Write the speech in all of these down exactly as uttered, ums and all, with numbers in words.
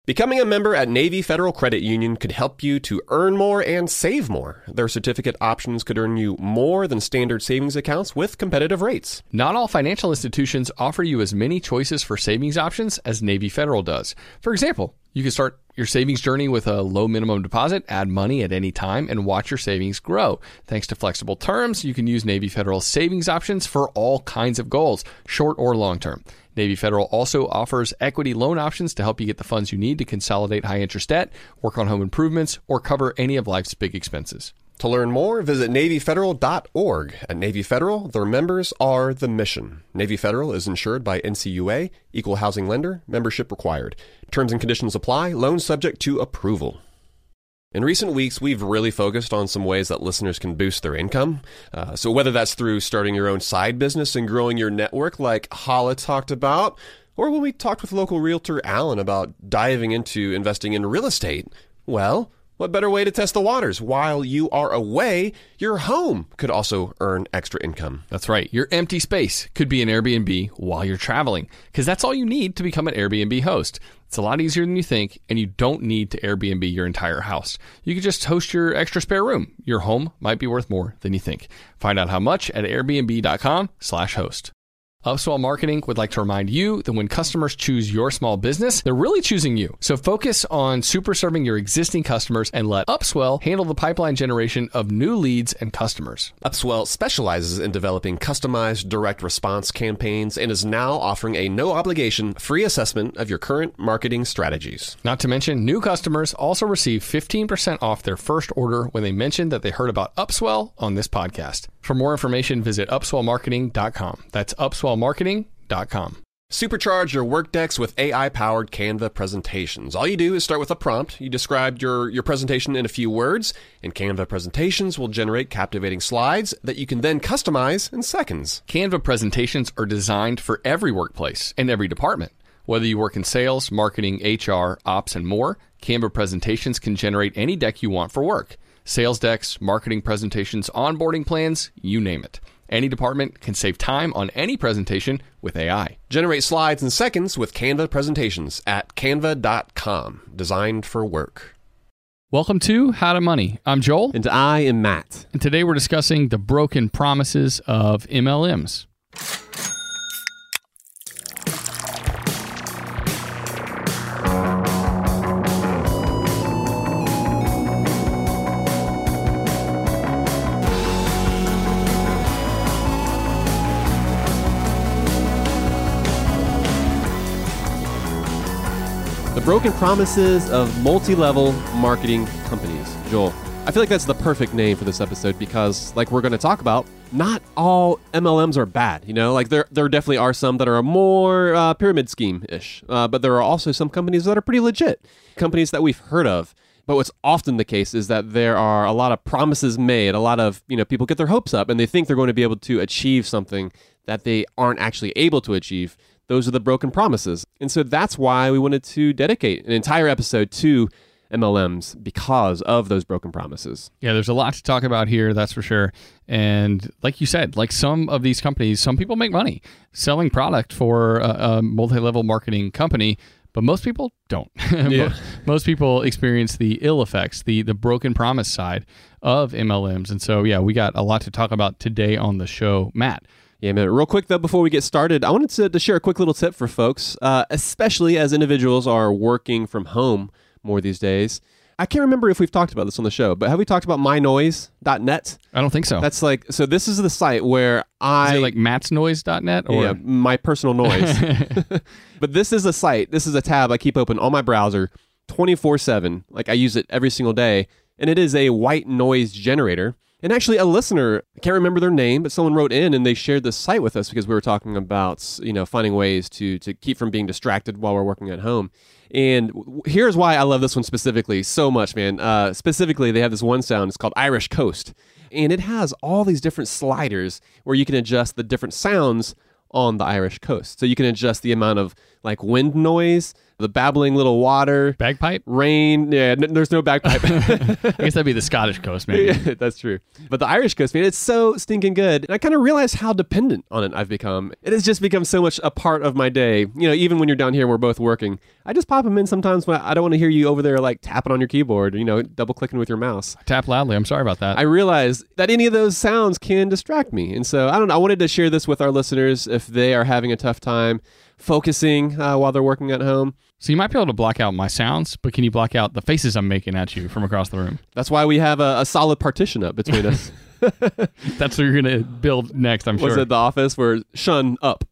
Becoming a member at Navy Federal Credit Union could help you to earn more and save more. Their certificate options could earn you more than standard savings accounts with competitive rates. Not all financial institutions offer you as many choices for savings options as Navy Federal does. For example, you can start your savings journey with a low minimum deposit, add money at any time, and watch your savings grow. Thanks to flexible terms, you can use Navy Federal's savings options for all kinds of goals, short or long term. Navy Federal also offers equity loan options to help you get the funds you need to consolidate high-interest debt, work on home improvements, or cover any of life's big expenses. To learn more, visit Navy Federal dot org. At Navy Federal, their members are the mission. Navy Federal is insured by N C U A, Equal Housing Lender, membership required. Terms and conditions apply, loan subject to approval. In recent weeks, we've really focused on some ways that listeners can boost their income. Uh, so whether that's through starting your own side business and growing your network like Hala talked about, or when we talked with local realtor Alan about diving into investing in real estate, well, what better way to test the waters? While you are away, your home could also earn extra income. That's right. Your empty space could be an Airbnb while you're traveling, because that's all you need to become an Airbnb host. It's a lot easier than you think, and you don't need to Airbnb your entire house. You can just host your extra spare room. Your home might be worth more than you think. Find out how much at airbnb.com slash host. Upswell Marketing would like to remind you that when customers choose your small business, they're really choosing you. So focus on super serving your existing customers and let Upswell handle the pipeline generation of new leads and customers. Upswell specializes in developing customized direct response campaigns and is now offering a no-obligation free assessment of your current marketing strategies. Not to mention, new customers also receive fifteen percent off their first order when they mention that they heard about Upswell on this podcast. For more information, visit upswell marketing dot com. That's upswell marketing dot com. Supercharge your Workdex with A I-powered Canva presentations. All you do is start with a prompt. You describe your, your presentation in a few words, and Canva presentations will generate captivating slides that you can then customize in seconds. Canva presentations are designed for every workplace and every department. Whether you work in sales, marketing, H R, ops, and more, Canva presentations can generate any deck you want for work. Sales decks, marketing presentations, onboarding plans, you name it. Any department can save time on any presentation with A I. Generate slides in seconds with Canva presentations at canva dot com. Designed for work. Welcome to How to Money. I'm Joel. And I am Matt. And today we're discussing the broken promises of M L Ms. The broken promises of multi-level marketing companies. Joel, I feel like that's the perfect name for this episode because, like we're going to talk about, not all M L Ms are bad. You know, like there there definitely are some that are more uh, pyramid scheme-ish, uh, but there are also some companies that are pretty legit, companies that we've heard of. But what's often the case is that there are a lot of promises made, a lot of, you know, people get their hopes up and they think they're going to be able to achieve something that they aren't actually able to achieve. Those are the broken promises. And so that's why we wanted to dedicate an entire episode to M L Ms because of those broken promises. Yeah, there's a lot to talk about here, that's for sure. And like you said, like some of these companies, some people make money selling product for a, a multi-level marketing company, but most people don't. Yeah. Most people experience the ill effects, the the broken promise side of M L Ms. And so, yeah, we got a lot to talk about today on the show. Matt. Yeah, man. Real quick, though, before we get started, I wanted to, to share a quick little tip for folks, uh, especially as individuals are working from home more these days. I can't remember if we've talked about this on the show, but have we talked about my noise dot net? I don't think so. That's like, so this is the site where I... Is it like mats noise dot net? Or? Yeah, my personal noise. But this is a site, this is a tab I keep open on my browser twenty-four seven. Like I use it every single day. And it is a white noise generator. And actually, a listener, I can't remember their name, but someone wrote in and they shared this site with us because we were talking about, you know, finding ways to to keep from being distracted while we're working at home. And w- here's why I love this one specifically so much, man. Uh, specifically, they have this one sound. It's called Irish Coast. And it has all these different sliders where you can adjust the different sounds on the Irish Coast. So you can adjust the amount of like wind noise, the babbling little water, Bagpipe? rain. Yeah, n- there's no bagpipe. I guess that'd be the Scottish coast, maybe. Yeah, that's true. But the Irish coast, man, it's so stinking good. And I kind of realized how dependent on it I've become. It has just become so much a part of my day. You know, even when you're down here, we're both working. I just pop them in sometimes when I don't want to hear you over there like tapping on your keyboard, you know, double clicking with your mouse. Tap loudly. I'm sorry about that. I realize that any of those sounds can distract me. And so I don't know. I wanted to share this with our listeners if they are having a tough time focusing uh, while they're working at home. So you might be able to block out my sounds, but can you block out the faces I'm making at you from across the room? That's why we have a, a solid partition up between us. That's what you're going to build next, I'm Was sure. it The Office where shun up?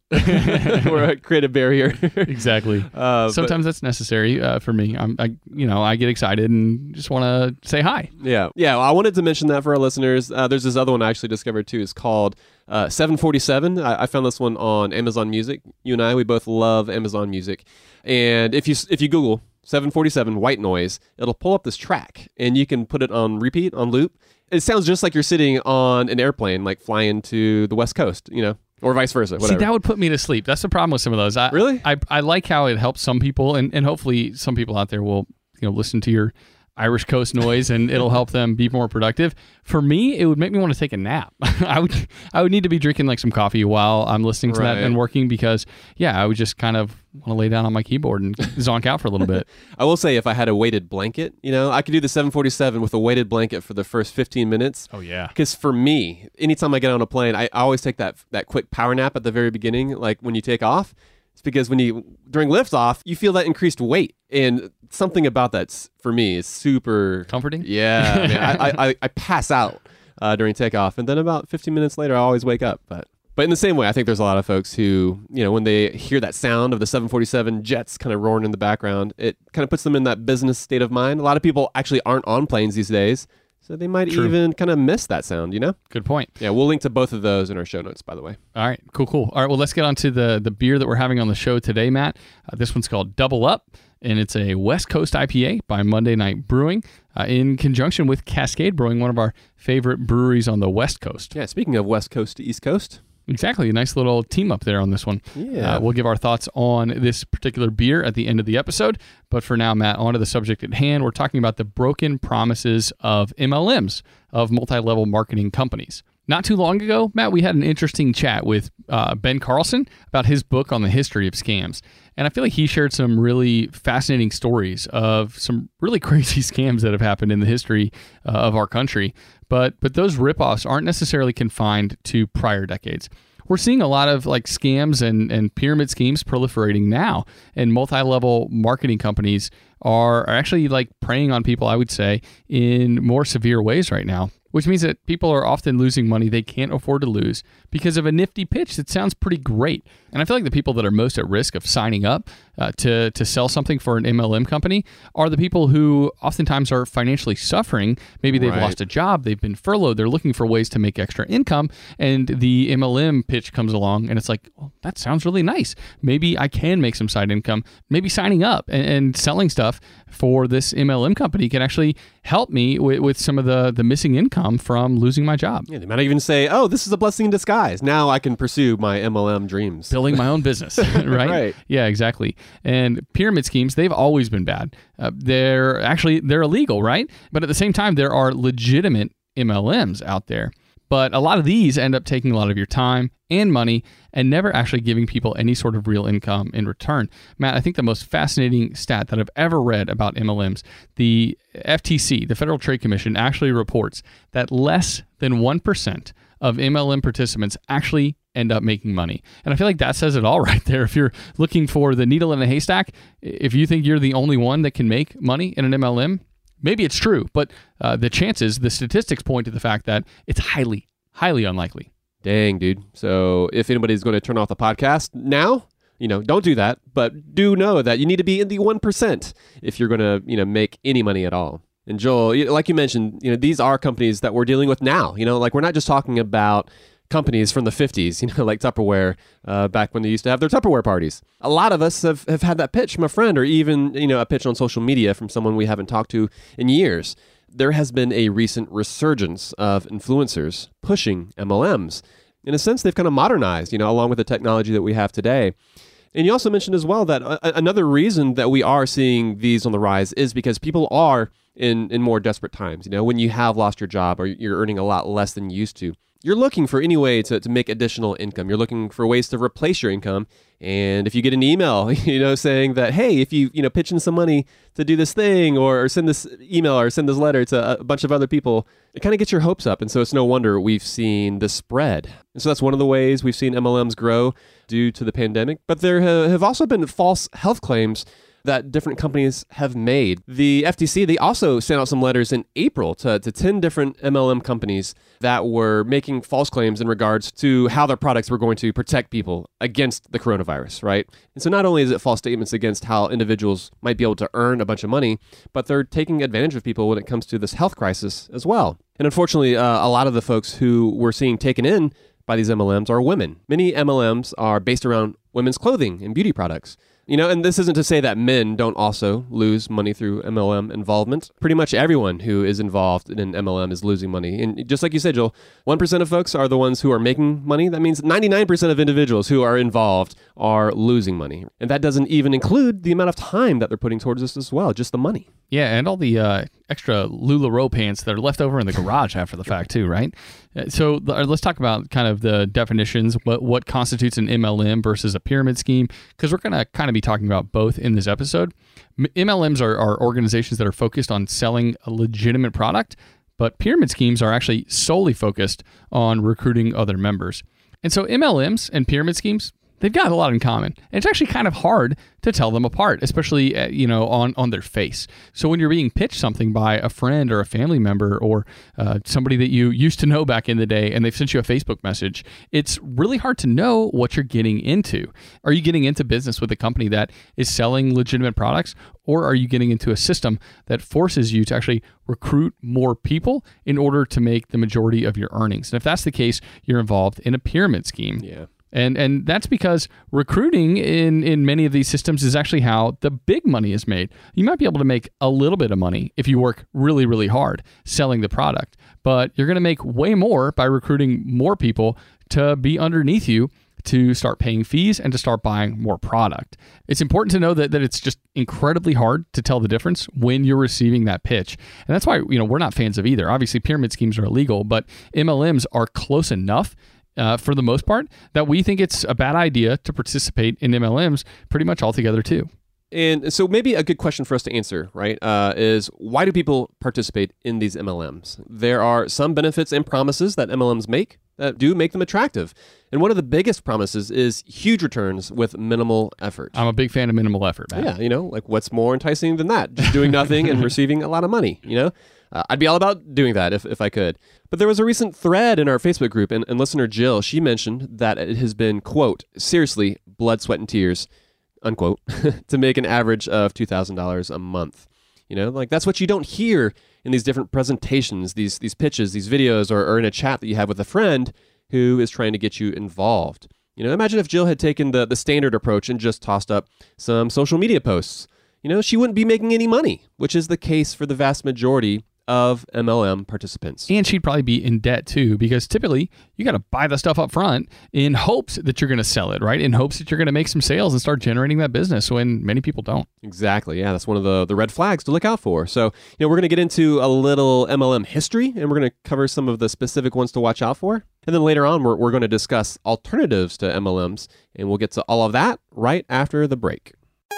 Or create a barrier. Exactly. Uh, Sometimes that's necessary uh, for me. I'm, I, you know, I get excited and just want to say hi. Yeah. Yeah. Well, I wanted to mention that for our listeners. Uh, there's this other one I actually discovered too. It's called uh, seven forty-seven. I, I found this one on Amazon Music. You and I, we both love Amazon Music. And if you if you Google seven forty-seven white noise, it'll pull up this track and you can put it on repeat, on loop. It sounds just like you're sitting on an airplane, like flying to the West Coast, you know, or vice versa. Whatever. See, that would put me to sleep. That's the problem with some of those. I, Really? I, I like how it helps some people, and, and hopefully some people out there will, you know, listen to your Irish coast noise and it'll help them be more productive. For me, it would make me want to take a nap. I would I would need to be drinking like some coffee while I'm listening to Right. that and working because, yeah, I would just kind of want to lay down on my keyboard and zonk out for a little bit. I will say if I had a weighted blanket, you know, I could do the seven forty-seven with a weighted blanket for the first fifteen minutes. Oh, yeah. Because for me, anytime I get on a plane, I always take that that quick power nap at the very beginning, like when you take off. It's because when you, during liftoff, you feel that increased weight. And something about that, s- for me, is super... Comforting? Yeah. Man, I, I, I pass out uh, during takeoff. And then about fifteen minutes later, I always wake up. But but in the same way, I think there's a lot of folks who, you know, when they hear that sound of the seven forty-seven jets kind of roaring in the background, it kind of puts them in that business state of mind. A lot of people actually aren't on planes these days. So they might True. even kind of miss that sound, you know? Good point. Yeah, we'll link to both of those in our show notes, by the way. All right, cool, cool. All right, well, let's get on to the, the beer that we're having on the show today, Matt. Uh, this one's called Double Up, and it's a West Coast I P A by Monday Night Brewing uh, in conjunction with Cascade Brewing, one of our favorite breweries on the West Coast. Yeah, speaking of West Coast to East Coast. Exactly. A nice little team up there on this one. Yeah. Uh, we'll give our thoughts on this particular beer at the end of the episode. But for now, Matt, on to the subject at hand. We're talking about the broken promises of M L Ms, of multi-level marketing companies. Not too long ago, Matt, we had an interesting chat with uh, Ben Carlson about his book on the history of scams. And I feel like he shared some really fascinating stories of some really crazy scams that have happened in the history uh, of our country. But but those ripoffs aren't necessarily confined to prior decades. We're seeing a lot of like scams and, and pyramid schemes proliferating now, and multi-level marketing companies are, are actually like preying on people, I would say, in more severe ways right now, which means that people are often losing money they can't afford to lose because of a nifty pitch that sounds pretty great. And I feel like the people that are most at risk of signing up uh, to, to sell something for an M L M company are the people who oftentimes are financially suffering. Maybe they've Right. lost a job, they've been furloughed, they're looking for ways to make extra income, and the M L M pitch comes along and it's like, oh, that sounds really nice. Maybe I can make some side income. Maybe signing up and, and selling stuff for this M L M company can actually help me with, with some of the, the missing income from losing my job. Yeah, they might even say, oh, this is a blessing in disguise. Now I can pursue my M L M dreams. Building my own business, right? Right. Yeah, exactly. And pyramid schemes, they've always been bad. Uh, they're actually, they're illegal, right? But at the same time, there are legitimate M L Ms out there. But a lot of these end up taking a lot of your time and money and never actually giving people any sort of real income in return. Matt, I think the most fascinating stat that I've ever read about M L Ms, the F T C, the Federal Trade Commission, actually reports that less than one percent of M L M participants actually end up making money. And I feel like that says it all right there. If you're looking for the needle in a haystack, if you think you're the only one that can make money in an M L M, maybe it's true, but uh, the chances, the statistics point to the fact that it's highly, highly unlikely. Dang, dude. So if anybody's going to turn off the podcast now, you know, don't do that. But do know that you need to be in the one percent if you're going to, you know, make any money at all. And Joel, y- like you mentioned, you know, these are companies that we're dealing with now. You know, like we're not just talking about companies from the fifties, you know, like Tupperware, uh, back when they used to have their Tupperware parties. A lot of us have, have had that pitch from a friend or even, you know, a pitch on social media from someone we haven't talked to in years. There has been a recent resurgence of influencers pushing M L Ms. In a sense, they've kind of modernized, you know, along with the technology that we have today. And you also mentioned as well that a- another reason that we are seeing these on the rise is because people are in, in more desperate times. You know, when you have lost your job or you're earning a lot less than you used to, you're looking for any way to, to make additional income. You're looking for ways to replace your income. And if you get an email, you know, saying that, hey, if you, you know, pitch in some money to do this thing or, or send this email or send this letter to a bunch of other people, it kind of gets your hopes up. And so it's no wonder we've seen this spread. And so that's one of the ways we've seen M L Ms grow due to the pandemic. But there have also been false health claims that different companies have made. The F T C, they also sent out some letters in April to, to ten different M L M companies that were making false claims in regards to how their products were going to protect people against the coronavirus, right? And so not only is it false statements against how individuals might be able to earn a bunch of money, but they're taking advantage of people when it comes to this health crisis as well. And unfortunately, uh, a lot of the folks who we're seeing taken in by these M L Ms are women. Many M L Ms are based around women's clothing and beauty products. You know, and this isn't to say that men don't also lose money through M L M involvement. Pretty much everyone who is involved in an M L M is losing money. And just like you said, Joel, one percent of folks are the ones who are making money. That means ninety-nine percent of individuals who are involved are losing money. And that doesn't even include the amount of time that they're putting towards this as well, just the money. Yeah, and all the uh, extra LuLaRoe pants that are left over in the garage after the fact too, right? So let's talk about kind of the definitions, what what constitutes an M L M versus a pyramid scheme, because we're going to kind of be talking about both in this episode. M L Ms are, are organizations that are focused on selling a legitimate product, but pyramid schemes are actually solely focused on recruiting other members. And so M L Ms and pyramid schemes, they've got a lot in common. And it's actually kind of hard to tell them apart, especially uh, you know on, on their face. So when you're being pitched something by a friend or a family member or uh, somebody that you used to know back in the day and they've sent you a Facebook message, it's really hard to know what you're getting into. Are you getting into business with a company that is selling legitimate products, or are you getting into a system that forces you to actually recruit more people in order to make the majority of your earnings? And if that's the case, you're involved in a pyramid scheme. Yeah. And and that's because recruiting in, in many of these systems is actually how the big money is made. You might be able to make a little bit of money if you work really, really hard selling the product, but you're going to make way more by recruiting more people to be underneath you to start paying fees and to start buying more product. It's important to know that, that it's just incredibly hard to tell the difference when you're receiving that pitch. And that's why, you know, we're not fans of either. Obviously, pyramid schemes are illegal, but M L Ms are close enough Uh, for the most part, that we think it's a bad idea to participate in M L Ms pretty much altogether too. And so maybe a good question for us to answer, right, uh, is why do people participate in these M L Ms? There are some benefits and promises that M L Ms make that do make them attractive. And one of the biggest promises is huge returns with minimal effort. I'm a big fan of minimal effort, man. Yeah, you know, like what's more enticing than that? Just doing nothing and receiving a lot of money, you know? Uh, I'd be all about doing that if, if I could. But there was a recent thread in our Facebook group, and, and listener Jill, she mentioned that it has been, quote, seriously, blood, sweat, and tears, unquote, to make an average of two thousand dollars a month. You know, like that's what you don't hear in these different presentations, these these pitches, these videos, or, or in a chat that you have with a friend who is trying to get you involved. You know, imagine if Jill had taken the, the standard approach and just tossed up some social media posts. You know, she wouldn't be making any money, which is the case for the vast majority of M L M participants. And she'd probably be in debt too, because typically you got to buy the stuff up front in hopes that you're going to sell it, right? In hopes that you're going to make some sales and start generating that business when many people don't. Exactly. Yeah, that's one of the, the red flags to look out for. So, you know, we're going to get into a little M L M history, and we're going to cover some of the specific ones to watch out for. And then later on, we're, we're going to discuss alternatives to M L Ms, and we'll get to all of that right after the break.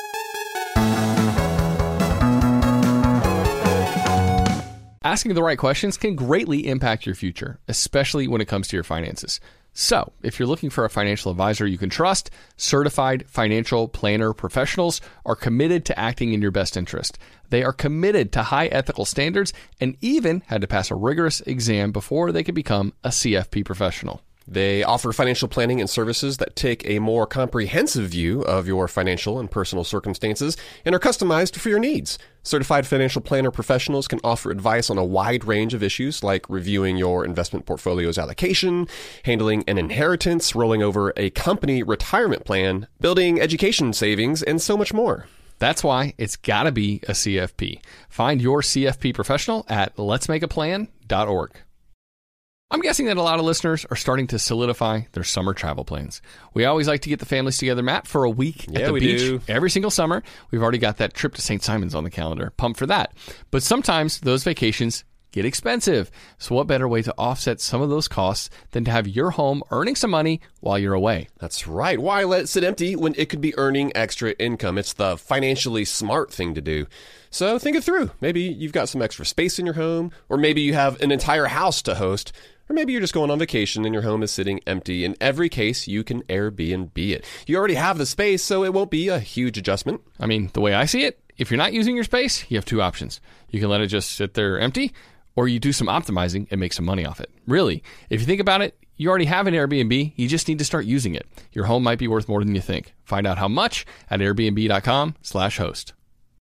Asking the right questions can greatly impact your future, especially when it comes to your finances. So, if you're looking for a financial advisor you can trust, certified financial planner professionals are committed to acting in your best interest. They are committed to high ethical standards and even had to pass a rigorous exam before they could become a C F P professional. They offer financial planning and services that take a more comprehensive view of your financial and personal circumstances and are customized for your needs. Certified financial planner professionals can offer advice on a wide range of issues like reviewing your investment portfolio's allocation, handling an inheritance, rolling over a company retirement plan, building education savings, and so much more. That's why it's got to be a C F P. Find your C F P professional at lets make a plan dot org. I'm guessing that a lot of listeners are starting to solidify their summer travel plans. We always like to get the families together, Matt, for a week Yeah, at the we beach do. every single summer. We've already got that trip to Saint Simons on the calendar. Pumped for that. But sometimes those vacations get expensive. So what better way to offset some of those costs than to have your home earning some money while you're away? That's right. Why let it sit empty when it could be earning extra income? It's the financially smart thing to do. So think it through. Maybe you've got some extra space in your home, or maybe you have an entire house to host, or maybe you're just going on vacation and your home is sitting empty. In every case, you can Airbnb it. You already have the space, so it won't be a huge adjustment. I mean, the way I see it, if you're not using your space, you have two options. You can let it just sit there empty, or you do some optimizing and make some money off it. Really, if you think about it, you already have an Airbnb. You just need to start using it. Your home might be worth more than you think. Find out how much at airbnb.com slash host.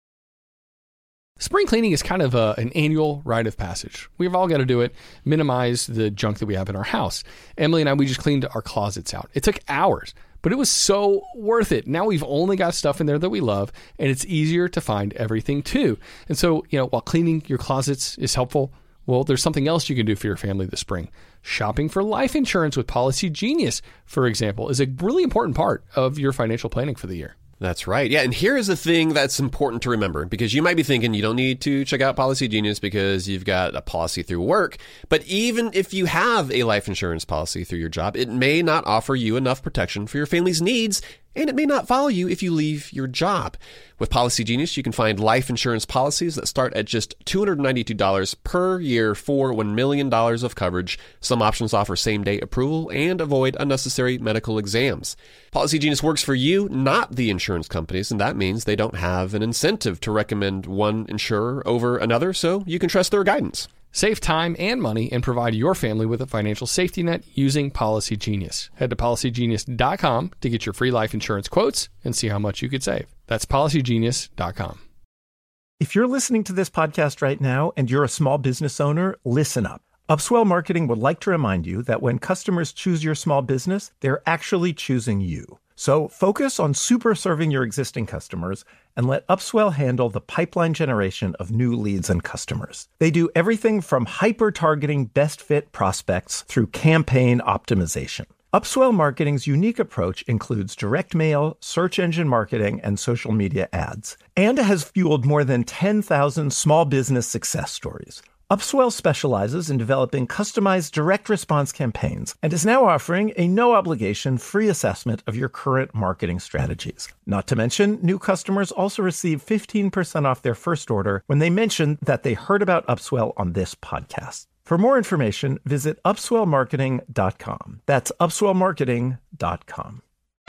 Spring cleaning is kind of a, an annual rite of passage. We've all got to do it, minimize the junk that we have in our house. Emily and I, we just cleaned our closets out. It took hours, but it was so worth it. Now we've only got stuff in there that we love, and it's easier to find everything too. And so, you know, while cleaning your closets is helpful, well, there's something else you can do for your family this spring. Shopping for life insurance with Policy Genius, for example, is a really important part of your financial planning for the year. That's right. Yeah, and here is the thing that's important to remember, because you might be thinking you don't need to check out Policy Genius because you've got a policy through work. But even if you have a life insurance policy through your job, it may not offer you enough protection for your family's needs, and it may not follow you if you leave your job. With Policy Genius, you can find life insurance policies that start at just two hundred ninety-two dollars per year for one million dollars of coverage. Some options offer same-day approval and avoid unnecessary medical exams. Policy Genius works for you, not the insurance companies, and that means they don't have an incentive to recommend one insurer over another, so you can trust their guidance. Save time and money and provide your family with a financial safety net using Policy Genius. Head to policy genius dot com to get your free life insurance quotes and see how much you could save. That's policy genius dot com. If you're listening to this podcast right now and you're a small business owner, listen up. Upswell Marketing would like to remind you that when customers choose your small business, they're actually choosing you. So focus on super serving your existing customers and let Upswell handle the pipeline generation of new leads and customers. They do everything from hyper-targeting best fit prospects through campaign optimization. Upswell Marketing's unique approach includes direct mail, search engine marketing, and social media ads, and has fueled more than ten thousand small business success stories. Upswell specializes in developing customized direct response campaigns and is now offering a no-obligation free assessment of your current marketing strategies. Not to mention, new customers also receive fifteen percent off their first order when they mention that they heard about Upswell on this podcast. For more information, visit upswell marketing dot com. That's upswell marketing dot com.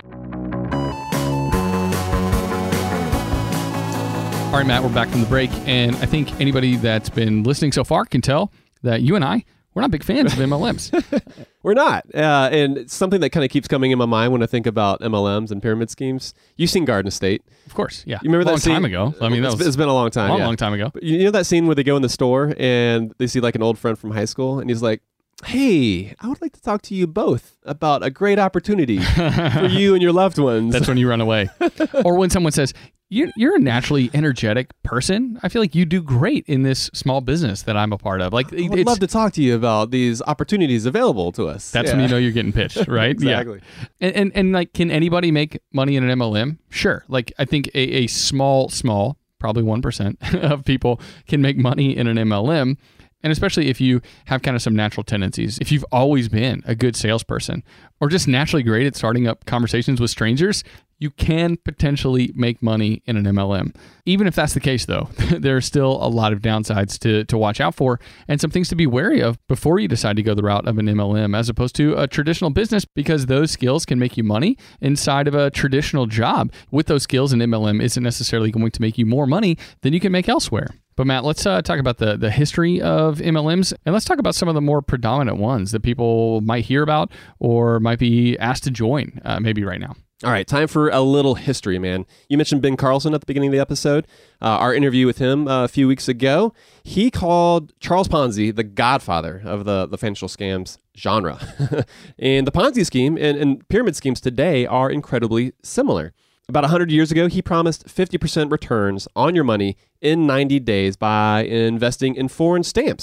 All right, Matt, we're back from the break, and I think anybody that's been listening so far can tell that you and I, we're not big fans of M L Ms. We're not. Uh, and it's something that kind of keeps coming in my mind when I think about M L Ms and pyramid schemes. You've seen Garden State. Of course, yeah. You remember that long scene? time ago. I mean, that it's, was it's been a long time. a long, yeah. long time ago. But you know that scene where they go in the store and they see like an old friend from high school, and he's like, hey, I would like to talk to you both about a great opportunity for you and your loved ones. That's when you run away. Or when someone says, you're, you're a naturally energetic person. I feel like you do great in this small business that I'm a part of. Like, I would love to talk to you about these opportunities available to us. That's yeah. when you know you're getting pitched, right? Exactly. Yeah. And, and and like, can anybody make money in an M L M? Sure. Like, I think a, a small, small, probably one percent of people can make money in an M L M. And especially if you have kind of some natural tendencies, if you've always been a good salesperson or just naturally great at starting up conversations with strangers, you can potentially make money in an M L M. Even if that's the case, though, there are still a lot of downsides to, to watch out for and some things to be wary of before you decide to go the route of an M L M as opposed to a traditional business, because those skills can make you money inside of a traditional job. With those skills, an M L M isn't necessarily going to make you more money than you can make elsewhere. But Matt, let's uh, talk about the, the history of M L Ms, and let's talk about some of the more predominant ones that people might hear about or might be asked to join uh, maybe right now. All right, time for a little history, man. You mentioned Ben Carlson at the beginning of the episode. Uh, our interview with him uh, a few weeks ago, he called Charles Ponzi the godfather of the, the financial scams genre. And the Ponzi scheme and, and pyramid schemes today are incredibly similar. About one hundred years ago, he promised fifty percent returns on your money in ninety days by investing in foreign stamps.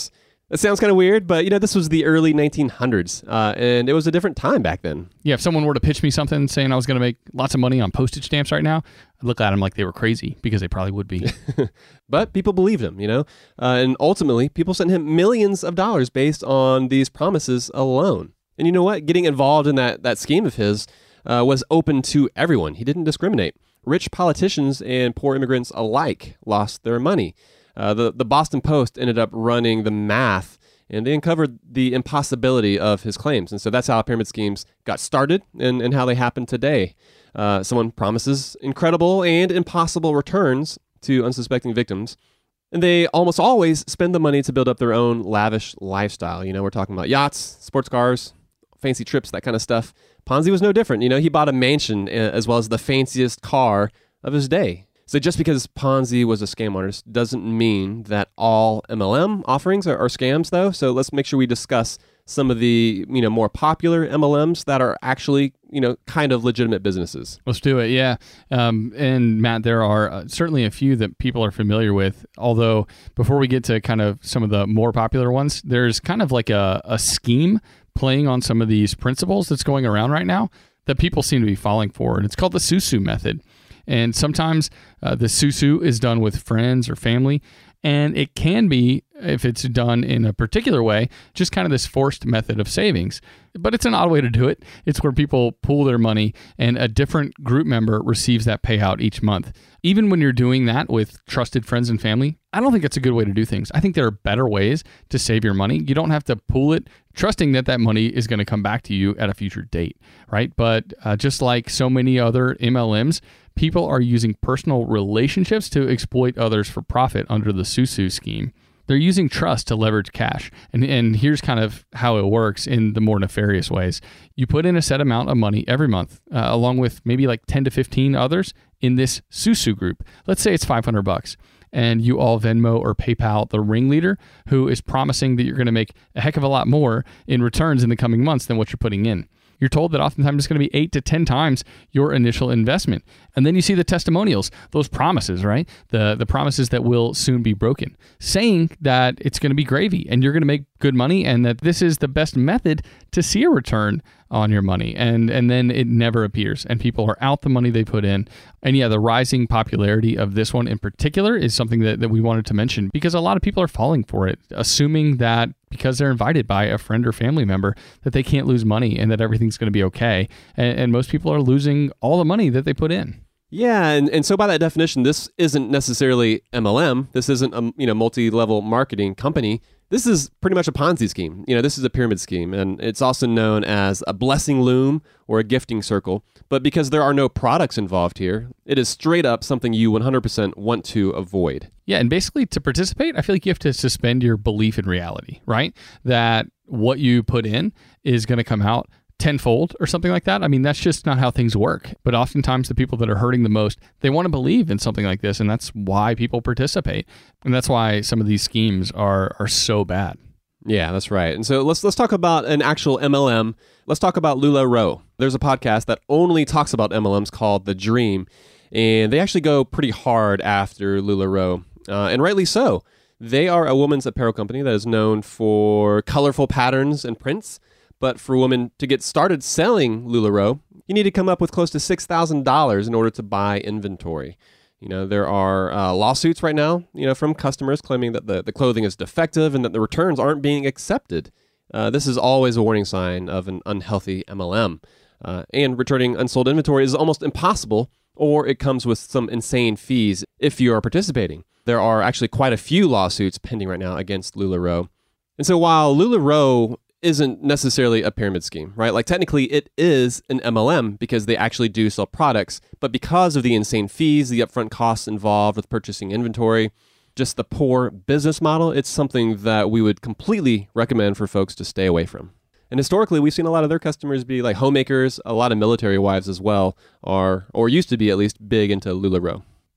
It sounds kind of weird, but you know, this was the early nineteen hundreds, uh, and it was a different time back then. Yeah, if someone were to pitch me something saying I was going to make lots of money on postage stamps right now, I'd look at them like they were crazy, because they probably would be. But people believed him, you know, uh, and ultimately people sent him millions of dollars based on these promises alone. And you know what? Getting involved in that, that scheme of his uh, was open to everyone. He didn't discriminate. Rich politicians and poor immigrants alike lost their money. Uh, the, the Boston Post ended up running the math, and they uncovered the impossibility of his claims. And so that's how pyramid schemes got started and, and how they happen today. Uh, someone promises incredible and impossible returns to unsuspecting victims, and they almost always spend the money to build up their own lavish lifestyle. You know, we're talking about yachts, sports cars, fancy trips, that kind of stuff. Ponzi was no different. You know, he bought a mansion as well as the fanciest car of his day. So just because Ponzi was a scam artist doesn't mean that all M L M offerings are, are scams, though. So let's make sure we discuss some of the, you know, more popular M L Ms that are actually, you know, kind of legitimate businesses. Let's do it. Yeah. Um, and Matt, there are uh, certainly a few that people are familiar with. Although before we get to kind of some of the more popular ones, there's kind of like a, a scheme playing on some of these principles that's going around right now that people seem to be falling for. And it's called the Susu method. And sometimes uh, the Susu is done with friends or family. And it can be, if it's done in a particular way, just kind of this forced method of savings. But it's an odd way to do it. It's where people pool their money and a different group member receives that payout each month. Even when you're doing that with trusted friends and family, I don't think it's a good way to do things. I think there are better ways to save your money. You don't have to pool it, trusting that that money is going to come back to you at a future date, right? But uh, just like so many other M L Ms, people are using personal relationships to exploit others for profit under the Susu scheme. They're using trust to leverage cash. And, and here's kind of how it works in the more nefarious ways. You put in a set amount of money every month, uh, along with maybe like ten to fifteen others in this Susu group. Let's say it's five hundred bucks. And you all Venmo or PayPal the ringleader, who is promising that you're going to make a heck of a lot more in returns in the coming months than what you're putting in. You're told that oftentimes it's going to be eight to ten times your initial investment. And then you see the testimonials, those promises, right? The the promises that will soon be broken, saying that it's going to be gravy and you're going to make good money and that this is the best method to see a return on your money. And and then it never appears and people are out the money they put in. And yeah, the rising popularity of this one in particular is something that, that we wanted to mention because a lot of people are falling for it, assuming that because they're invited by a friend or family member that they can't lose money and that everything's going to be okay. And, and most people are losing all the money that they put in. Yeah, and, and so by that definition, this isn't necessarily M L M. This isn't a you know multi-level marketing company. This is pretty much a Ponzi scheme. You know, this is a pyramid scheme, and it's also known as a blessing loom or a gifting circle. But because there are no products involved here, it is straight up something you one hundred percent want to avoid. Yeah, and basically to participate, I feel like you have to suspend your belief in reality, right? That what you put in is going to come out tenfold or something like that. I mean, that's just not how things work. But oftentimes the people that are hurting the most, they want to believe in something like this. And that's why people participate. And that's why some of these schemes are are so bad. Yeah, that's right. And so let's let's talk about an actual M L M. Let's talk about LuLaRoe. There's a podcast that only talks about M L Ms called The Dream. And they actually go pretty hard after LuLaRoe. Uh, and rightly so. They are a women's apparel company that is known for colorful patterns and prints. But for women to get started selling LuLaRoe, you need to come up with close to six thousand dollars in order to buy inventory. You know, there are uh, lawsuits right now, you know, from customers claiming that the, the clothing is defective and that the returns aren't being accepted. Uh, this is always a warning sign of an unhealthy M L M. Uh, and returning unsold inventory is almost impossible, or it comes with some insane fees if you are participating. There are actually quite a few lawsuits pending right now against LuLaRoe. And so while LuLaRoe isn't necessarily a pyramid scheme, right? Like technically it is an M L M because they actually do sell products, but because of the insane fees, the upfront costs involved with purchasing inventory, just the poor business model, it's something that we would completely recommend for folks to stay away from. And historically, we've seen a lot of their customers be like homemakers, a lot of military wives as well, are, or used to be at least, big into LuLaRoe.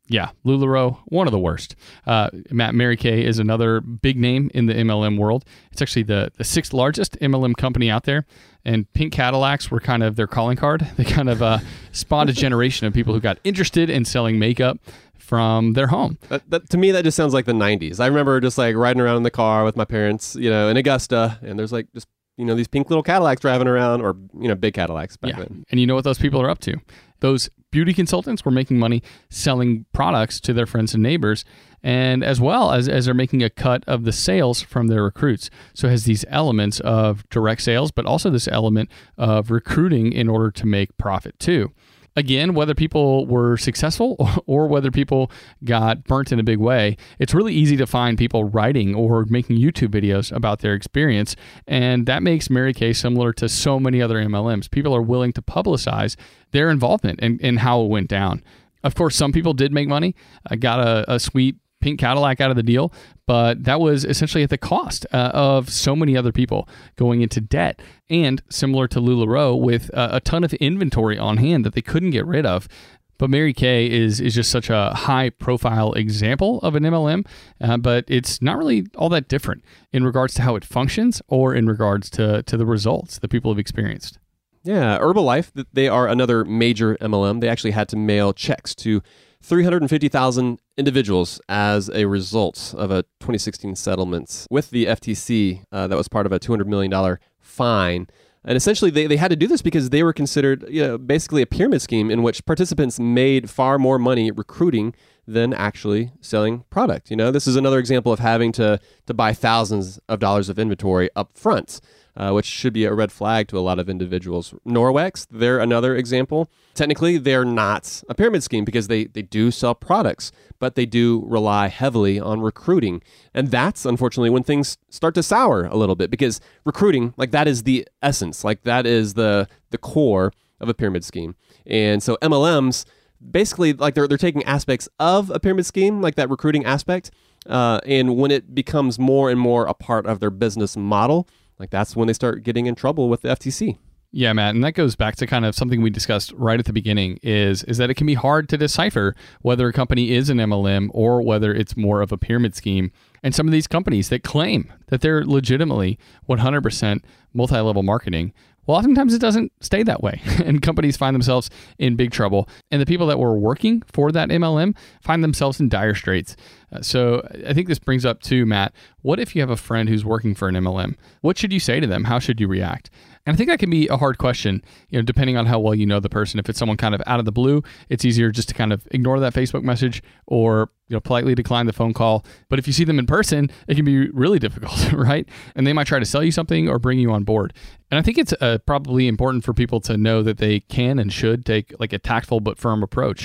Yeah, LuLaRoe, one of the worst. Uh, Matt, Mary Kay is another big name in the M L M world. It's actually the, the sixth largest M L M company out there. And pink Cadillacs were kind of their calling card. They kind of uh, spawned a generation of people who got interested in selling makeup from their home. That, that, to me, that just sounds like the nineties. I remember just like riding around in the car with my parents, you know, in Augusta, and there's like just, you know, these pink little Cadillacs driving around, or, you know, big Cadillacs back yeah. then. And you know what those people are up to? Those beauty consultants were making money selling products to their friends and neighbors, and as well as, as they're making a cut of the sales from their recruits. So it has these elements of direct sales, but also this element of recruiting in order to make profit too. Again, whether people were successful or whether people got burnt in a big way, it's really easy to find people writing or making YouTube videos about their experience. And that makes Mary Kay similar to so many other M L Ms. People are willing to publicize their involvement and, and how it went down. Of course, some people did make money. I got a, a sweet pink Cadillac out of the deal, but that was essentially at the cost uh, of so many other people going into debt, and similar to LuLaRoe, with uh, a ton of inventory on hand that they couldn't get rid of. But Mary Kay is is just such a high-profile example of an M L M, uh, but it's not really all that different in regards to how it functions or in regards to, to the results that people have experienced. Yeah, Herbalife, they are another major M L M. They actually had to mail checks to three hundred fifty thousand individuals as a result of a twenty sixteen settlement with the F T C uh, that was part of a two hundred million dollars fine. And essentially, they, they had to do this because they were considered, you know, basically a pyramid scheme in which participants made far more money recruiting than actually selling product. You know, this is another example of having to, to buy thousands of dollars of inventory up front, uh, which should be a red flag to a lot of individuals. Norwex, they're another example. Technically, they're not a pyramid scheme because they, they do sell products, but they do rely heavily on recruiting. And that's, unfortunately, when things start to sour a little bit, because recruiting, like, that is the essence, like that is the the core of a pyramid scheme. And so M L Ms, basically, like they're they're taking aspects of a pyramid scheme, like that recruiting aspect, uh, and when it becomes more and more a part of their business model, like that's when they start getting in trouble with the F T C. Yeah, Matt, and that goes back to kind of something we discussed right at the beginning is, is that it can be hard to decipher whether a company is an M L M or whether it's more of a pyramid scheme. And some of these companies that claim that they're legitimately one hundred percent multi-level marketing, well, oftentimes it doesn't stay that way, and companies find themselves in big trouble. And the people that were working for that M L M find themselves in dire straits. Uh, so I think this brings up too, Matt, what if you have a friend who's working for an M L M? What should you say to them? How should you react? And I think that can be a hard question, you know, depending on how well you know the person. If it's someone kind of out of the blue, it's easier just to kind of ignore that Facebook message or, you know, politely decline the phone call. But if you see them in person, it can be really difficult, right? And they might try to sell you something or bring you on board. And I think it's uh, probably important for people to know that they can and should take like a tactful but firm approach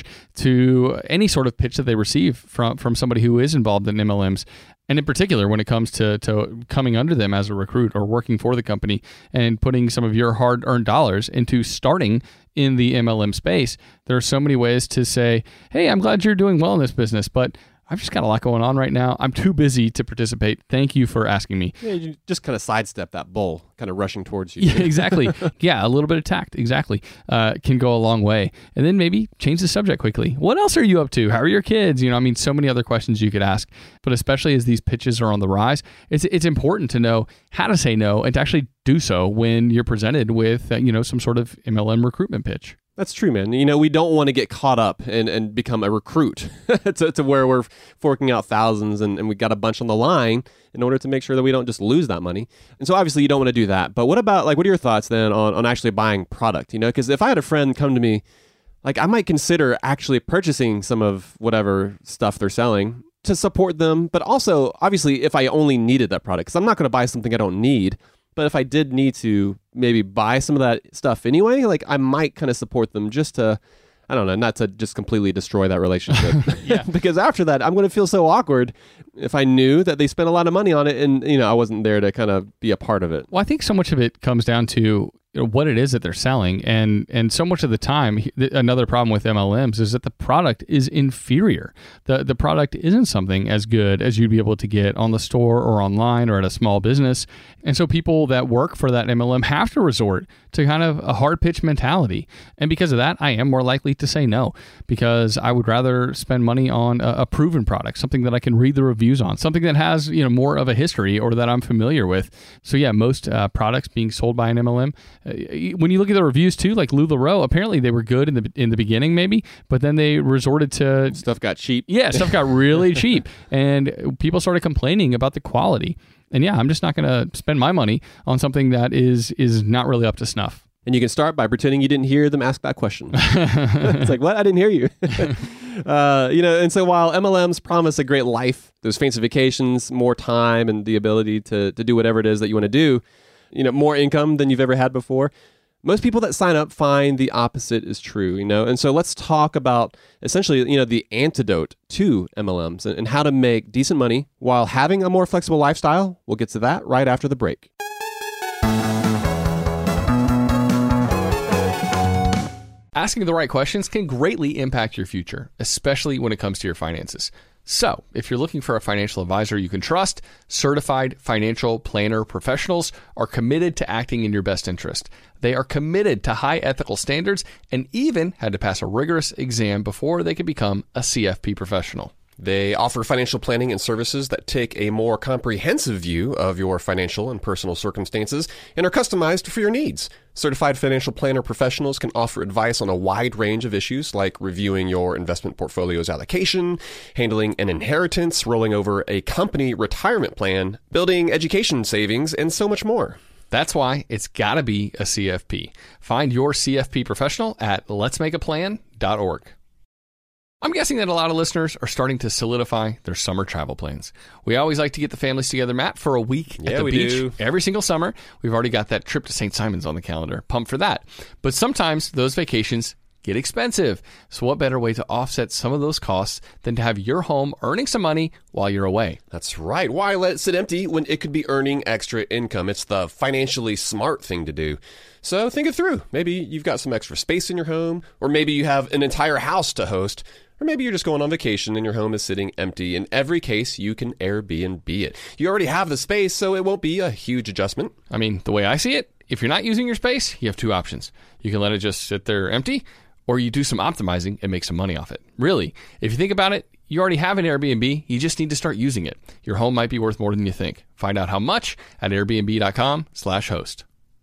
to any sort of pitch that they receive from, from somebody who is involved in M L Ms. And in particular, when it comes to, to coming under them as a recruit or working for the company and putting some of your hard-earned dollars into starting in the M L M space, there are so many ways to say, hey, I'm glad you're doing well in this business, but I've just got a lot going on right now. I'm too busy to participate. Thank you for asking me. Yeah, you just kind of sidestep that bull, kind of rushing towards you. Yeah, exactly. Yeah, a little bit of tact, exactly, uh, can go a long way. And then maybe change the subject quickly. What else are you up to? How are your kids? You know, I mean, so many other questions you could ask. But especially as these pitches are on the rise, it's it's important to know how to say no and to actually do so when you're presented with, uh, you know, some sort of M L M recruitment pitch. That's true, man. You know, we don't want to get caught up and, and become a recruit to, to where we're forking out thousands and, and we got a bunch on the line in order to make sure that we don't just lose that money. And so obviously you don't want to do that. But what about, like, what are your thoughts then on, on actually buying product? You know, because if I had a friend come to me, like, I might consider actually purchasing some of whatever stuff they're selling to support them. But also, obviously, if I only needed that product, because I'm not going to buy something I don't need. But if I did need to maybe buy some of that stuff anyway, like, I might kind of support them just to, I don't know, not to just completely destroy that relationship. Yeah. Because after that, I'm going to feel so awkward if I knew that they spent a lot of money on it and, you know, I wasn't there to kind of be a part of it. Well, I think so much of it comes down to, you know, what it is that they're selling. And and so much of the time, another problem with M L Ms is that the product is inferior. The the product isn't something as good as you'd be able to get on the store or online or at a small business. And so people that work for that M L M have to resort to kind of a hard pitch mentality. And because of that, I am more likely to say no, because I would rather spend money on a, a proven product, something that I can read the reviews on, something that has, you know, more of a history or that I'm familiar with. So yeah, most uh, products being sold by an M L M, uh, when you look at the reviews too, like LuLaRoe, apparently they were good in the in the beginning maybe, but then they resorted to... Stuff got cheap. Yeah, stuff got really cheap. And people started complaining about the quality. And yeah, I'm just not going to spend my money on something that is is not really up to snuff. And you can start by pretending you didn't hear them ask that question. It's like, what? I didn't hear you. uh, you know, and so while M L Ms promise a great life, those fancy vacations, more time, and the ability to to do whatever it is that you want to do, you know, more income than you've ever had before, most people that sign up find the opposite is true, you know? And so let's talk about essentially, you know, the antidote to M L Ms and, and how to make decent money while having a more flexible lifestyle. We'll get to that right after the break. Asking the right questions can greatly impact your future, especially when it comes to your finances. So, if you're looking for a financial advisor you can trust, certified financial planner professionals are committed to acting in your best interest. They are committed to high ethical standards and even had to pass a rigorous exam before they could become a C F P professional. They offer financial planning and services that take a more comprehensive view of your financial and personal circumstances and are customized for your needs. Certified financial planner professionals can offer advice on a wide range of issues like reviewing your investment portfolio's allocation, handling an inheritance, rolling over a company retirement plan, building education savings, and so much more. That's why it's got to be a C F P. Find your C F P professional at lets make a plan dot org. I'm guessing that a lot of listeners are starting to solidify their summer travel plans. We always like to get the families together, Matt, for a week yeah, at the we beach do. every single summer. We've already got that trip to Saint Simons on the calendar. Pumped for that. But sometimes those vacations get expensive. So what better way to offset some of those costs than to have your home earning some money while you're away? That's right. Why let it sit empty when it could be earning extra income? It's the financially smart thing to do. So think it through. Maybe you've got some extra space in your home, or maybe you have an entire house to host. Or maybe you're just going on vacation and your home is sitting empty. In every case, you can Airbnb it. You already have the space, so it won't be a huge adjustment. I mean, the way I see it, if you're not using your space, you have two options. You can let it just sit there empty, or you do some optimizing and make some money off it. Really, if you think about it, you already have an Airbnb. You just need to start using it. Your home might be worth more than you think. Find out how much at airbnb.com slash host.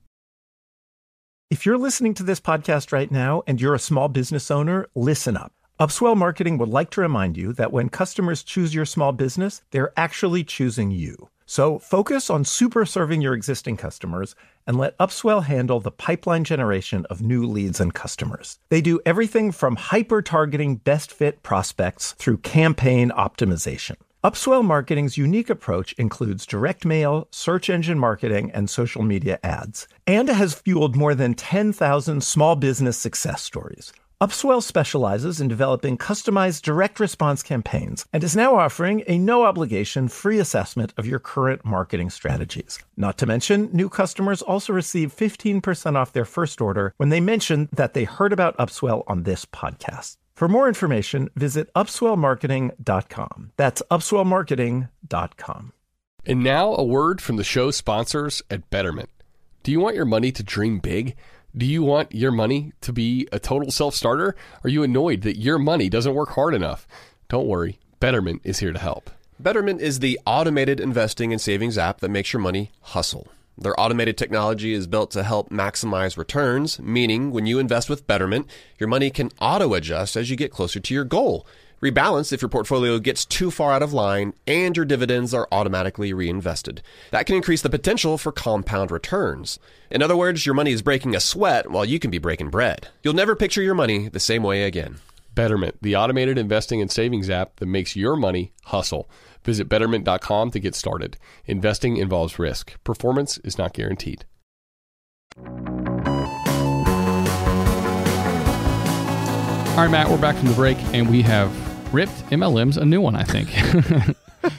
If you're listening to this podcast right now and you're a small business owner, listen up. Upswell Marketing would like to remind you that when customers choose your small business, they're actually choosing you. So focus on super serving your existing customers and let Upswell handle the pipeline generation of new leads and customers. They do everything from hyper-targeting best fit prospects through campaign optimization. Upswell Marketing's unique approach includes direct mail, search engine marketing, and social media ads, and has fueled more than ten thousand small business success stories. Upswell specializes in developing customized direct response campaigns and is now offering a no-obligation free assessment of your current marketing strategies. Not to mention, new customers also receive fifteen percent off their first order when they mention that they heard about Upswell on this podcast. For more information, visit upswell marketing dot com. That's upswell marketing dot com. And now a word from the show's sponsors at Betterment. Do you want your money to dream big? Do you want your money to be a total self-starter? Are you annoyed that your money doesn't work hard enough? Don't worry, Betterment is here to help. Betterment is the automated investing and savings app that makes your money hustle. Their automated technology is built to help maximize returns, meaning when you invest with Betterment, your money can auto-adjust as you get closer to your goal. Rebalance if your portfolio gets too far out of line, and your dividends are automatically reinvested. That can increase the potential for compound returns. In other words, your money is breaking a sweat while you can be breaking bread. You'll never picture your money the same way again. Betterment, the automated investing and savings app that makes your money hustle. Visit betterment dot com to get started. Investing involves risk. Performance is not guaranteed. All right, Matt, we're back from the break, and we have ripped M L Ms a new one, I think.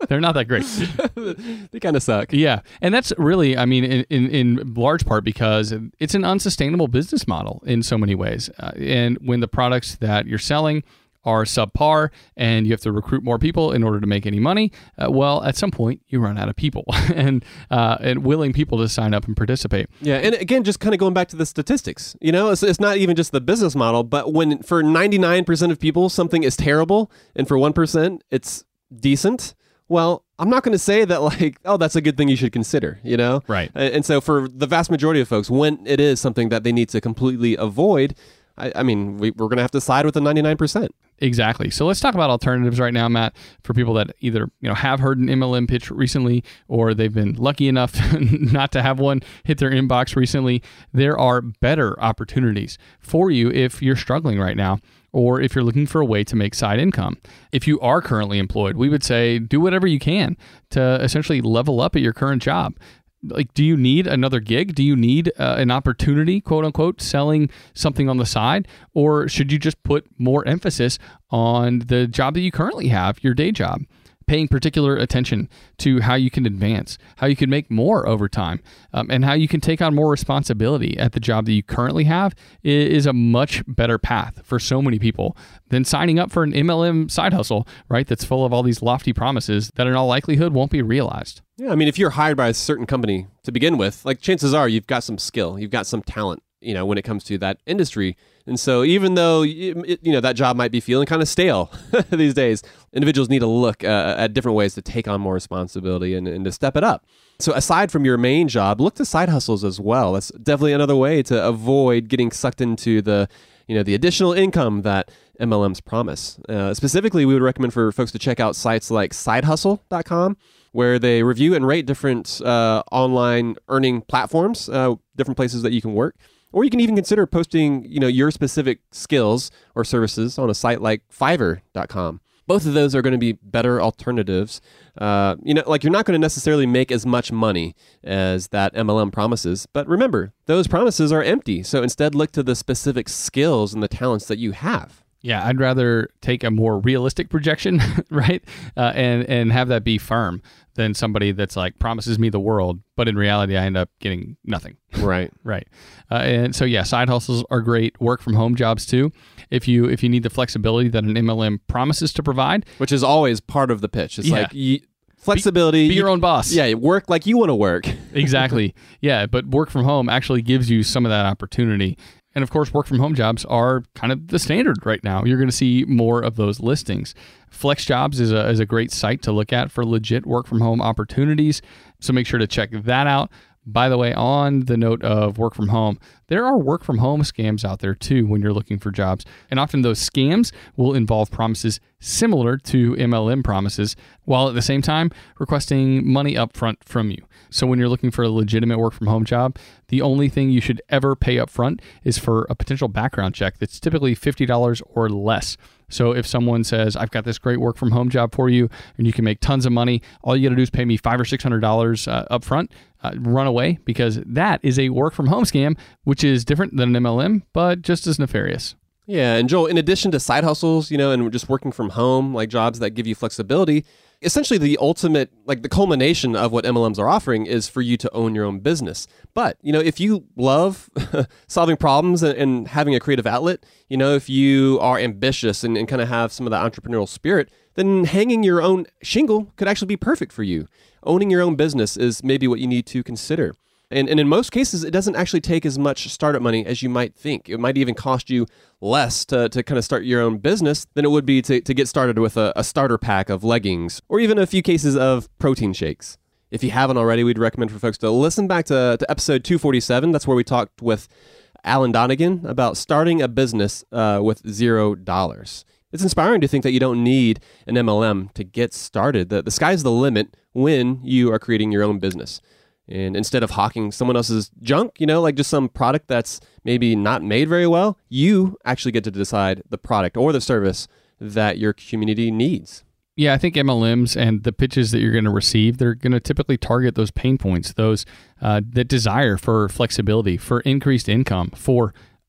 They're not that great. They kind of suck. Yeah. And that's really, I mean, in, in, in large part because it's an unsustainable business model in so many ways. Uh, and when the products that you're selling are subpar and you have to recruit more people in order to make any money, uh, well, at some point you run out of people and uh, and willing people to sign up and participate. Yeah, and again, just kind of going back to the statistics, you know, it's, it's not even just the business model, but when for ninety-nine percent of people something is terrible and for one percent it's decent, well, I'm not going to say that like, oh, that's a good thing you should consider, you know? Right. And, and so for the vast majority of folks, when it is something that they need to completely avoid, I, I mean, we, we're going to have to side with the ninety-nine percent. Exactly. So let's talk about alternatives right now, Matt, for people that either you know have heard an M L M pitch recently or they've been lucky enough not to have one hit their inbox recently. There are better opportunities for you if you're struggling right now or if you're looking for a way to make side income. If you are currently employed, we would say do whatever you can to essentially level up at your current job. Like, do you need another gig? Do you need uh, an opportunity, quote unquote, selling something on the side? Or should you just put more emphasis on the job that you currently have, your day job? Paying particular attention to how you can advance, how you can make more over time, um, and how you can take on more responsibility at the job that you currently have is a much better path for so many people than signing up for an M L M side hustle, right? That's full of all these lofty promises that in all likelihood won't be realized. Yeah, I mean, if you're hired by a certain company to begin with, like chances are you've got some skill, you've got some talent, you know, when it comes to that industry. And so even though, it, you know, that job might be feeling kind of stale these days, individuals need to look uh, at different ways to take on more responsibility and, and to step it up. So aside from your main job, look to side hustles as well. That's definitely another way to avoid getting sucked into the, you know, the additional income that M L Ms promise. Uh, specifically, we would recommend for folks to check out sites like side hustle dot com, where they review and rate different uh, online earning platforms, uh, different places that you can work. Or you can even consider posting, you know, your specific skills or services on a site like fiverr dot com. Both of those are going to be better alternatives. Uh, you know, like you're not going to necessarily make as much money as that M L M promises. But remember, those promises are empty. So instead, look to the specific skills and the talents that you have. Yeah, I'd rather take a more realistic projection, right, uh, and and have that be firm than somebody that's like promises me the world, but in reality I end up getting nothing. Right, right. Uh, and so yeah, side hustles are great. Work from home jobs too. If you if you need the flexibility that an M L M promises to provide, which is always part of the pitch. It's yeah. like you, flexibility. Be, be your own boss. Yeah, work like you want to work. Exactly. Yeah, but work from home actually gives you some of that opportunity. And of course, work from home jobs are kind of the standard right now. You're going to see more of those listings. FlexJobs is a, is a great site to look at for legit work from home opportunities. So make sure to check that out. By the way, on the note of work from home, there are work from home scams out there too when you're looking for jobs. And often those scams will involve promises similar to M L M promises, while at the same time requesting money up front from you. So when you're looking for a legitimate work from home job, the only thing you should ever pay up front is for a potential background check that's typically fifty dollars or less. So if someone says, I've got this great work from home job for you and you can make tons of money, all you got to do is pay me five or six hundred dollars uh, up front, uh, run away, because that is a work from home scam, which is different than an M L M, but just as nefarious. Yeah, and Joel, in addition to side hustles, you know, and just working from home, like jobs that give you flexibility, essentially the ultimate, like the culmination of what M L Ms are offering is for you to own your own business. But, you know, if you love solving problems and, and having a creative outlet, you know, if you are ambitious and, and kind of have some of that entrepreneurial spirit, then hanging your own shingle could actually be perfect for you. Owning your own business is maybe what you need to consider. And, and in most cases, it doesn't actually take as much startup money as you might think. It might even cost you less to, to kind of start your own business than it would be to, to get started with a, a starter pack of leggings or even a few cases of protein shakes. If you haven't already, we'd recommend for folks to listen back to, to episode two forty-seven. That's where we talked with Alan Donegan about starting a business uh, with zero dollars. It's inspiring to think that you don't need an M L M to get started. The, the sky's the limit when you are creating your own business. And instead of hawking someone else's junk, you know, like just some product that's maybe not made very well, you actually get to decide the product or the service that your community needs. Yeah, I think M L Ms and the pitches that you're going to receive, they're going to typically target those pain points, those uh, that desire for flexibility, for increased income, for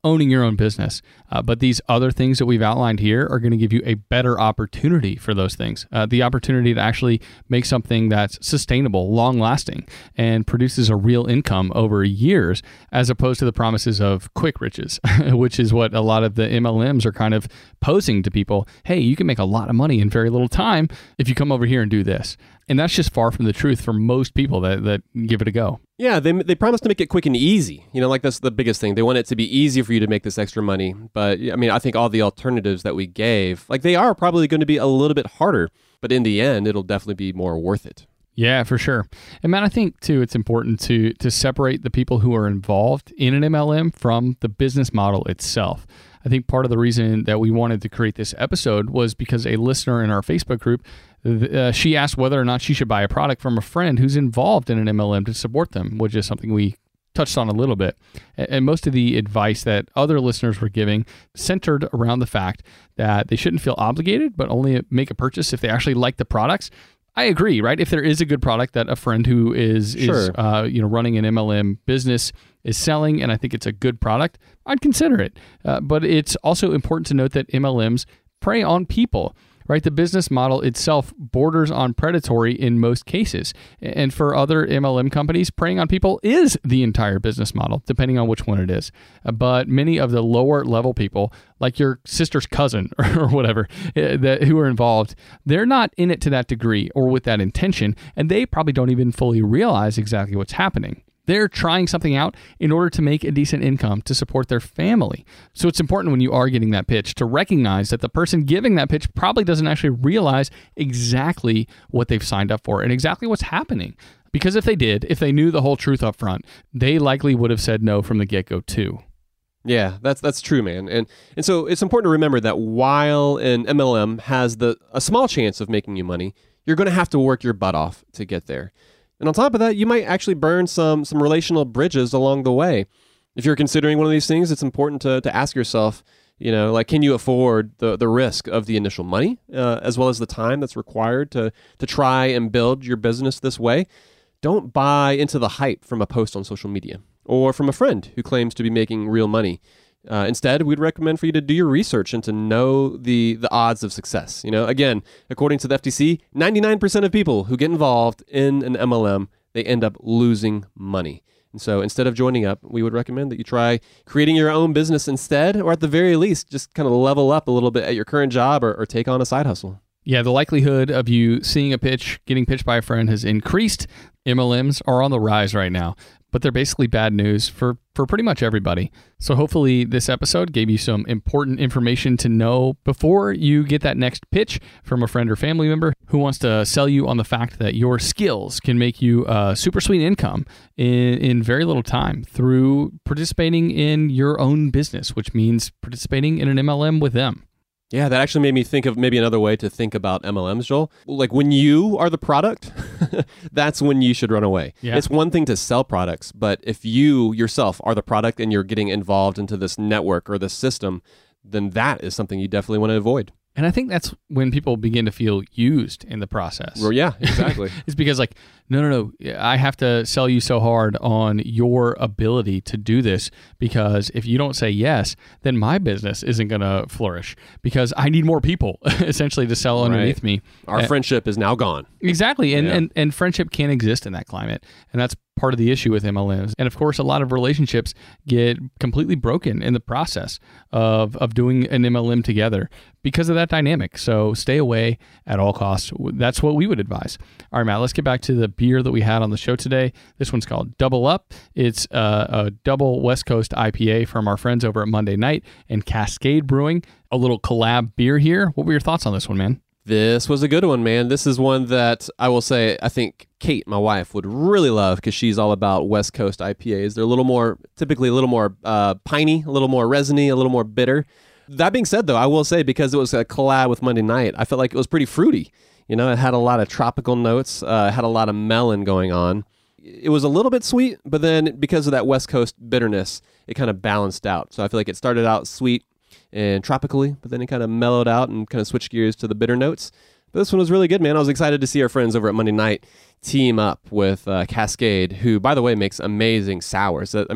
owning your own business. Uh, but these other things that we've outlined here are going to give you a better opportunity for those things. Uh, the opportunity to actually make something that's sustainable, long-lasting, and produces a real income over years, as opposed to the promises of quick riches, which is what a lot of the M L Ms are kind of posing to people. Hey, you can make a lot of money in very little time if you come over here and do this. And that's just far from the truth for most people that, that give it a go. Yeah, they they promise to make it quick and easy. You know, like that's the biggest thing. They want it to be easy for you to make this extra money. But I mean, I think all the alternatives that we gave, like they are probably going to be a little bit harder. But in the end, it'll definitely be more worth it. Yeah, for sure. And Matt, I think too, it's important to to separate the people who are involved in an M L M from the business model itself. I think part of the reason that we wanted to create this episode was because a listener in our Facebook group, uh, she asked whether or not she should buy a product from a friend who's involved in an M L M to support them, which is something we touched on a little bit. And most of the advice that other listeners were giving centered around the fact that they shouldn't feel obligated, but only make a purchase if they actually like the products. I agree, right? If there is a good product that a friend who is, Sure. is uh, you know, running an M L M business is selling, and I think it's a good product, I'd consider it. Uh, but it's also important to note that M L Ms prey on people, right? The business model itself borders on predatory in most cases. And for other M L M companies, preying on people is the entire business model, depending on which one it is. Uh, but many of the lower level people, like your sister's cousin or whatever, uh, that who are involved, they're not in it to that degree or with that intention, and they probably don't even fully realize exactly what's happening. They're trying something out in order to make a decent income to support their family. So it's important when you are getting that pitch to recognize that the person giving that pitch probably doesn't actually realize exactly what they've signed up for and exactly what's happening. Because if they did, if they knew the whole truth up front, they likely would have said no from the get-go too. Yeah, that's that's true, man. And and so it's important to remember that while an M L M has the a small chance of making you money, you're going to have to work your butt off to get there. And on top of that, you might actually burn some some relational bridges along the way. If you're considering one of these things, it's important to to ask yourself, you know, like, can you afford the the risk of the initial money, uh, as well as the time that's required to to try and build your business this way? Don't buy into the hype from a post on social media or from a friend who claims to be making real money. Uh, instead, we'd recommend for you to do your research and to know the the odds of success. You know, again, according to the F T C, ninety-nine percent of people who get involved in an M L M, they end up losing money. And so instead of joining up, we would recommend that you try creating your own business instead, or at the very least, just kind of level up a little bit at your current job or, or take on a side hustle. Yeah, the likelihood of you seeing a pitch, getting pitched by a friend has increased. M L Ms are on the rise right now, but they're basically bad news for, for pretty much everybody. So hopefully this episode gave you some important information to know before you get that next pitch from a friend or family member who wants to sell you on the fact that your skills can make you a super sweet income in, in very little time through participating in your own business, which means participating in an M L M with them. Yeah, that actually made me think of maybe another way to think about M L Ms, Joel. Like when you are the product, that's when you should run away. Yeah. It's one thing to sell products, but if you yourself are the product and you're getting involved into this network or this system, then that is something you definitely want to avoid. And I think that's when people begin to feel used in the process. Well, yeah, exactly. It's because like, no, no, no, I have to sell you so hard on your ability to do this because if you don't say yes, then my business isn't going to flourish because I need more people essentially to sell underneath Right. me. Our Uh, friendship is now gone. Exactly. And, Yeah. and, and friendship can't exist in that climate. And that's part of the issue with M L Ms. And of course, a lot of relationships get completely broken in the process of, of doing an M L M together because of that dynamic. So stay away at all costs. That's what we would advise. All right, Matt, let's get back to the beer that we had on the show today. This one's called Double Up. It's uh, a double West Coast I P A from our friends over at Monday Night and Cascade Brewing. A little collab beer here. What were your thoughts on this one, man? This was a good one, man. This is one that I will say I think Kate, my wife, would really love because she's all about West Coast I P As. They're a little more, typically a little more uh, piney, a little more resiny, a little more bitter. That being said, though, I will say because it was a collab with Monday Night, I felt like it was pretty fruity. You know, it had a lot of tropical notes, uh, had a lot of melon going on. It was a little bit sweet, but then because of that West Coast bitterness, it kind of balanced out. So I feel like it started out sweet and tropically, but then it kind of mellowed out and kind of switched gears to the bitter notes. But this one was really good, man. I was excited to see our friends over at Monday Night team up with uh, Cascade, who, by the way, makes amazing sours. I mean,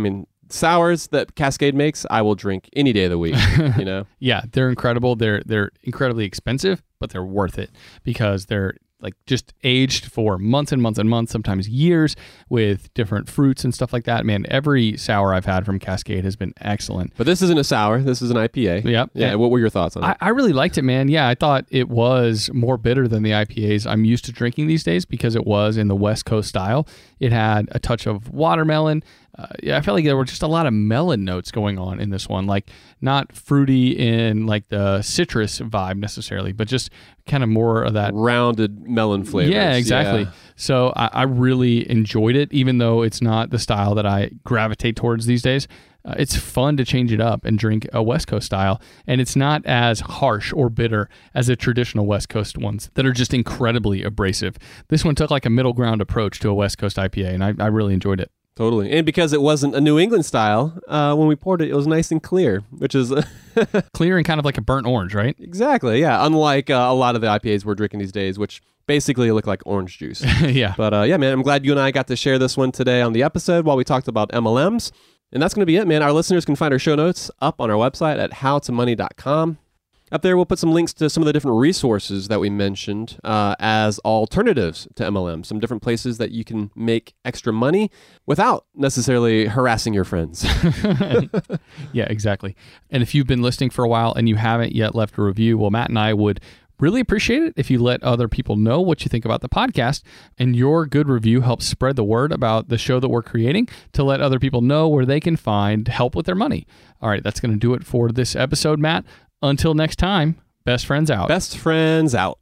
sours that Cascade makes, I will drink any day of the week, you know? Yeah, they're incredible. They're they're incredibly expensive, but they're worth it because they're like just aged for months and months and months, sometimes years, with different fruits and stuff like that. Man, every sour I've had from Cascade has been excellent. But this isn't a sour. This is an I P A. Yep. Yeah. And what were your thoughts on I, it? I really liked it, man. Yeah, I thought it was more bitter than the I P As I'm used to drinking these days because it was in the West Coast style. It had a touch of watermelon. Uh, yeah, I felt like there were just a lot of melon notes going on in this one, like not fruity in like the citrus vibe necessarily, but just kind of more of that rounded melon flavors. Yeah, exactly. Yeah. So I, I really enjoyed it, even though it's not the style that I gravitate towards these days. Uh, it's fun to change it up and drink a West Coast style, and it's not as harsh or bitter as the traditional West Coast ones that are just incredibly abrasive. This one took like a middle ground approach to a West Coast I P A, and I, I really enjoyed it. Totally. And because it wasn't a New England style, uh, when we poured it, it was nice and clear, which is... clear and kind of like a burnt orange, right? Exactly, yeah. Unlike uh, a lot of the I P As we're drinking these days, which basically look like orange juice. Yeah. But uh, yeah, man, I'm glad you and I got to share this one today on the episode while we talked about M L Ms. And that's going to be it, man. Our listeners can find our show notes up on our website at how to money dot com. Up there, we'll put some links to some of the different resources that we mentioned uh, as alternatives to M L M, some different places that you can make extra money without necessarily harassing your friends. Yeah, exactly. And if you've been listening for a while and you haven't yet left a review, well, Matt and I would really appreciate it if you let other people know what you think about the podcast. And your good review helps spread the word about the show that we're creating to let other people know where they can find help with their money. All right, that's going to do it for this episode, Matt. Until next time, best friends out. Best friends out.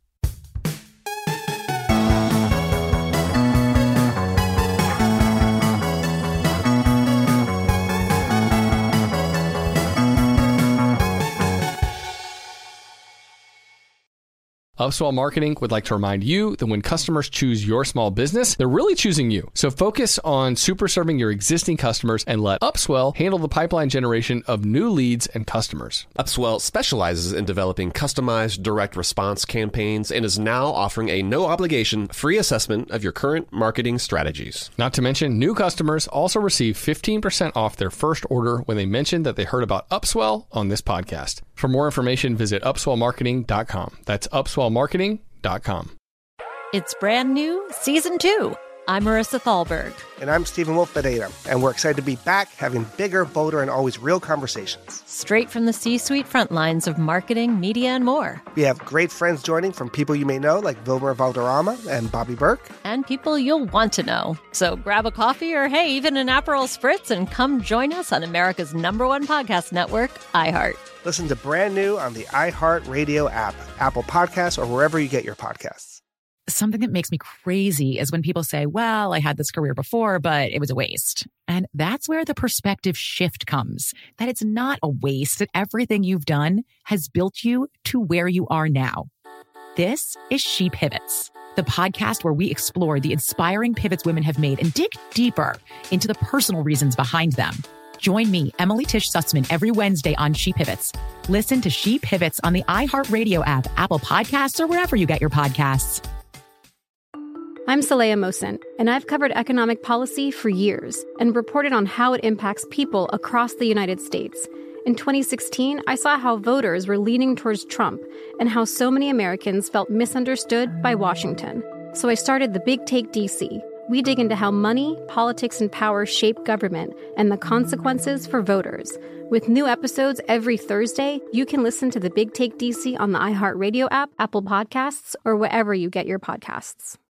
Upswell Marketing would like to remind you that when customers choose your small business, they're really choosing you. So focus on super serving your existing customers and let Upswell handle the pipeline generation of new leads and customers. Upswell specializes in developing customized direct response campaigns and is now offering a no-obligation free assessment of your current marketing strategies. Not to mention, new customers also receive fifteen percent off their first order when they mention that they heard about Upswell on this podcast. For more information, visit upswell marketing dot com. That's upswell marketing dot com. It's brand new, season two. I'm Marissa Thalberg. And I'm Stephen Wolf Bedeta, and we're excited to be back having bigger, bolder, and always real conversations. Straight from the C-suite front lines of marketing, media, and more. We have great friends joining from people you may know, like Vilmer Valderrama and Bobby Burke. And people you'll want to know. So grab a coffee or, hey, even an Aperol Spritz and come join us on America's number one podcast network, iHeart. Listen to Brand New on the iHeartRadio app, Apple Podcasts, or wherever you get your podcasts. Something that makes me crazy is when people say, well, I had this career before, but it was a waste. And that's where the perspective shift comes, that it's not a waste, that everything you've done has built you to where you are now. This is She Pivots, the podcast where we explore the inspiring pivots women have made and dig deeper into the personal reasons behind them. Join me, Emily Tish Sussman, every Wednesday on She Pivots. Listen to She Pivots on the iHeartRadio app, Apple Podcasts, or wherever you get your podcasts. I'm Saleha Mohsen, and I've covered economic policy for years and reported on how it impacts people across the United States. In twenty sixteen, I saw how voters were leaning towards Trump and how so many Americans felt misunderstood by Washington. So I started The Big Take D C. We dig into how money, politics, and power shape government and the consequences for voters. With new episodes every Thursday, you can listen to The Big Take D C on the iHeartRadio app, Apple Podcasts, or wherever you get your podcasts.